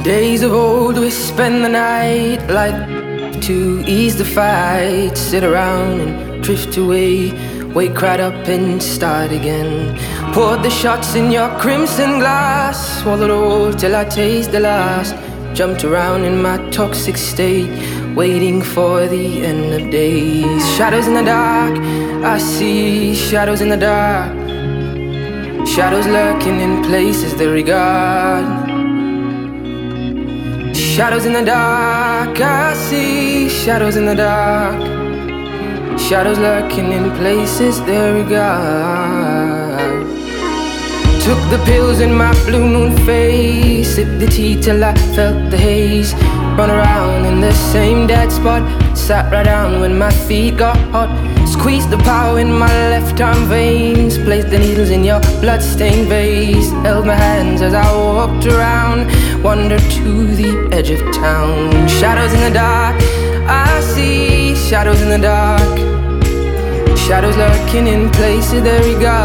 Days of old, we spend the night like to ease the fight. Sit around and drift away, wake right up and start again. Poured the shots in your crimson glass, swallowed all till I taste the last. Jumped around in my toxic state, waiting for the end of days. Shadows in the dark, I see shadows in the dark. Shadows lurking in places they regard. Shadows in the dark, I see shadows in the dark. Shadows lurking in places they regard. Took the pills in my blue moon face, sipped the tea till I felt the haze. Run around in the same dead spot, sat right down when my feet got hot. Squeezed the power in my left arm veins, placed the needles in your blood-stained vase. Held my hands as I walked around, wandered to the edge of town. Shadows in the dark, I see shadows in the dark. Shadows lurking in places they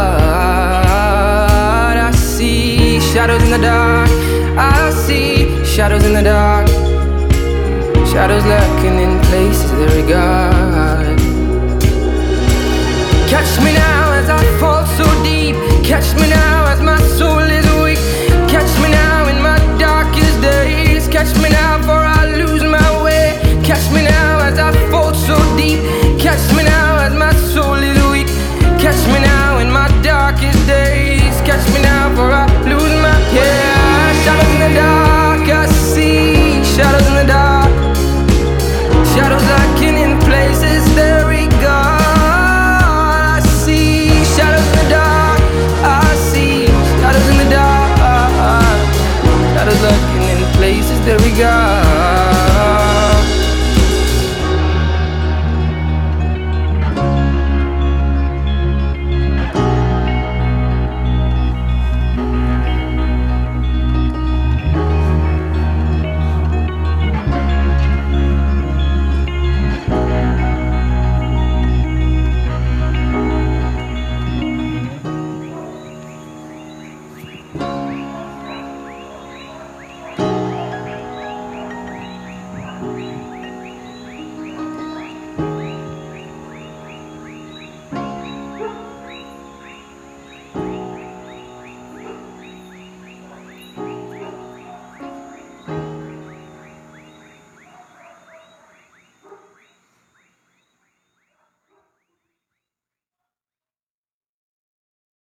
regard. I see shadows in the dark, I see shadows in the dark. Shadows lurking in places they regard. Catch me now